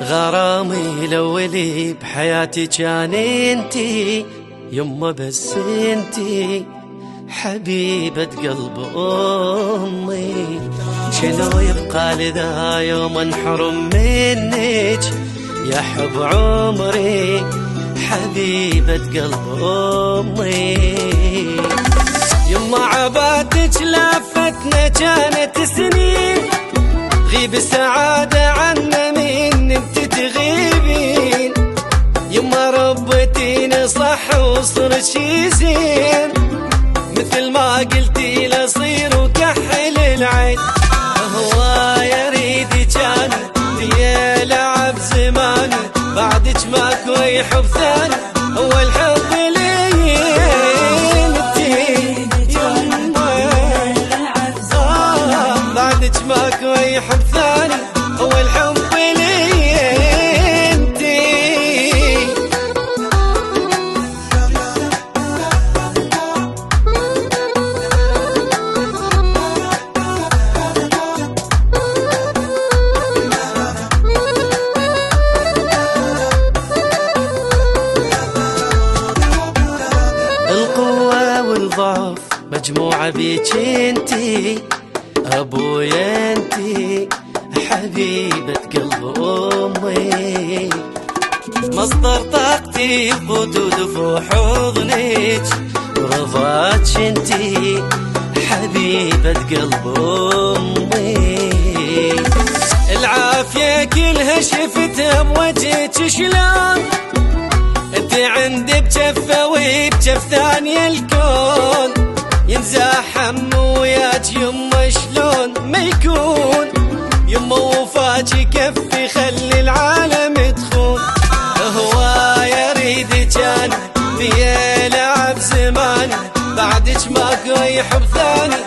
غرامي الأولي بحياتي كان انتي يما، بس انتي حبيبة قلب أمي. شنو يبقى لذا يوم انحرم منك يا حب عمري، حبيبة قلب أمي. يما عباتك لفتنا كانت سنين، غيب السعادة عنا من انت تغيبين. يما ربتينا صح وصرت شي زين، مثل ما قلتي لصير وكحل العين. هو يريد كان لي لعب زماني، بعدك ماكو اي حب ثاني، هو الحب لي انتي يما. بعدك ماكو اي حب ثاني، هو الحب لي انتي. القوة والضعف مجموعة بيك انتي، ابويا انتي حبيبة قلب امي. مصدر طاقتي قوت ودفوع حضنك، ورضاك انتي حبيبة قلب امي. العافية كلها شفتها بوجهك شلون، انت عندي بجفة وبجف ثانية الكون. ينزاحم وياك يما شلون ما يكون، يما وفاك يكفي خلي العالم تخون. هو يريد كان في لعب زماني، بعدك ماكو اي حب ثاني،